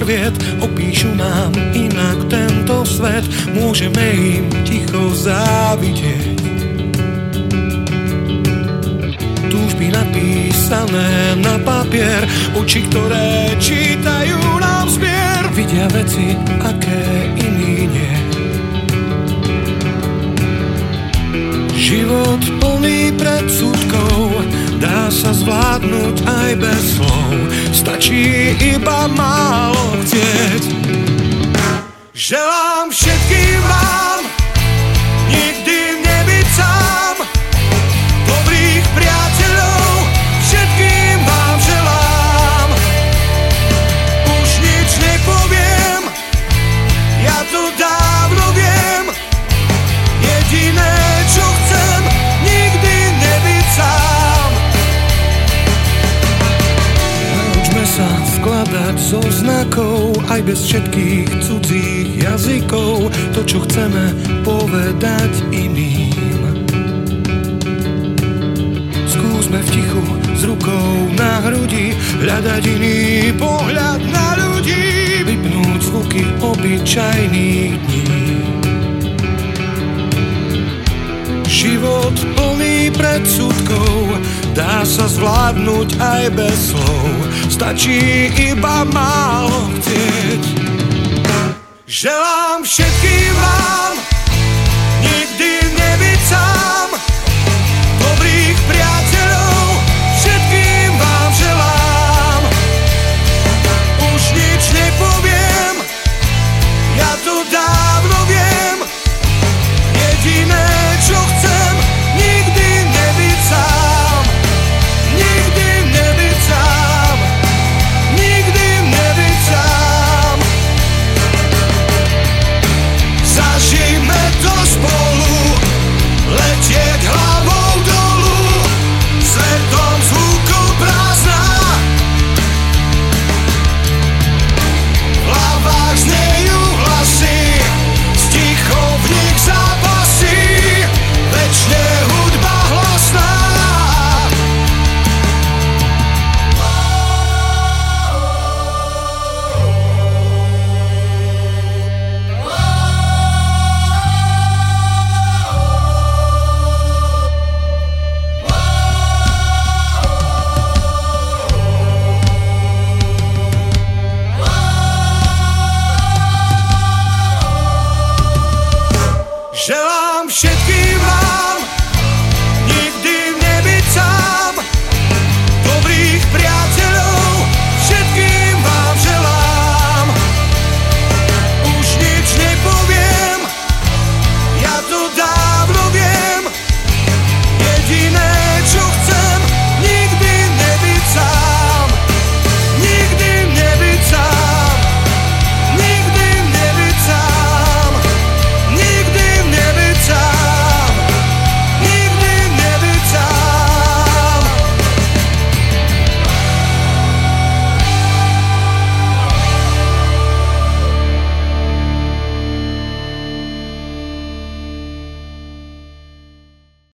vied, opíšu nám inak tento svet, môžeme im ticho závidieť. Túžby napísané na papier, oči, ktoré čítajú nám zmier, vidia veci, aké iní nie. Život plný predsudkov dá sa zvládnuť aj bez slov, stačí iba málo chcieť. Želám všetkým vám nikdy nebyť sám, dobrých priateľov všetkým vám želám. Už nič nepoviem, ja to dávno viem, jediné čo chcem, nikdy nebyť sám. Naučme sa skladať zo znakov, aj bez všetkých cudzích jazykov, to čo chceme povedať iným. Skúsme v tichu s rukou na hrudi hľadať iný pohľad na ľudí, vypnúť zvuky obyčajných dní. Život plný predsudkov dá sa zvládnuť aj bez slov, stačí iba málo chcieť. Želám všetkým vám